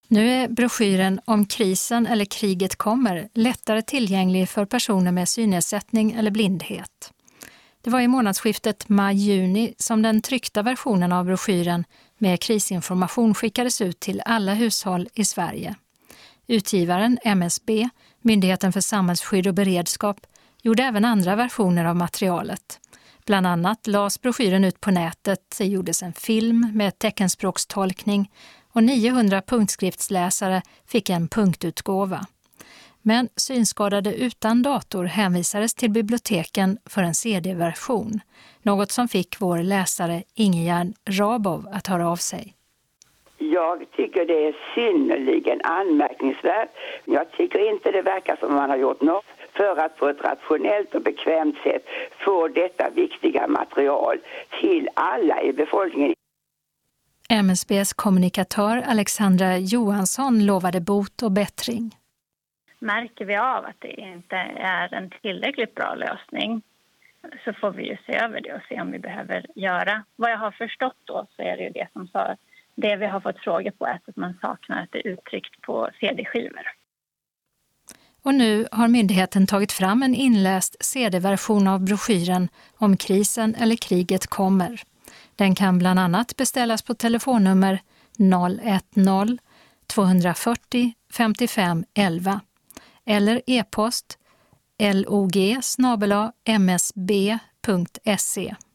Nu är broschyren Om krisen eller kriget kommer lättare tillgänglig för personer med synnedsättning eller blindhet. Det var i månadsskiftet maj-juni som den tryckta versionen av broschyren med krisinformation skickades ut till alla hushåll i Sverige. Utgivaren MSB, Myndigheten för samhällsskydd och beredskap, gjorde även andra versioner av materialet. Bland annat lades broschyren ut på nätet, det gjordes en film med teckenspråkstolkning och 900 punktskriftsläsare fick en punktutgåva. Men synskadade utan dator hänvisades till biblioteken för en CD-version, något som fick vår läsare Ingegärd Rabov att höra av sig. Jag tycker det är synnerligen anmärkningsvärt. Jag tycker inte det verkar som man har gjort något för att på ett rationellt och bekvämt sätt få detta viktiga material till alla i befolkningen. MSBs kommunikatör Alexandra Johansson lovade bot och bättring. Märker vi av att det inte är en tillräckligt bra lösning så får vi ju se över det och se om vi behöver göra. Vad jag har förstått då så är det ju det som sa, det vi har fått frågor på är att man saknar att det är uttryckt på CD-skivor. Och nu har myndigheten tagit fram en inläst CD-version av broschyren Om krisen eller kriget kommer. Den kan bland annat beställas på telefonnummer 010 240 55 11 eller e-post log@msb.se.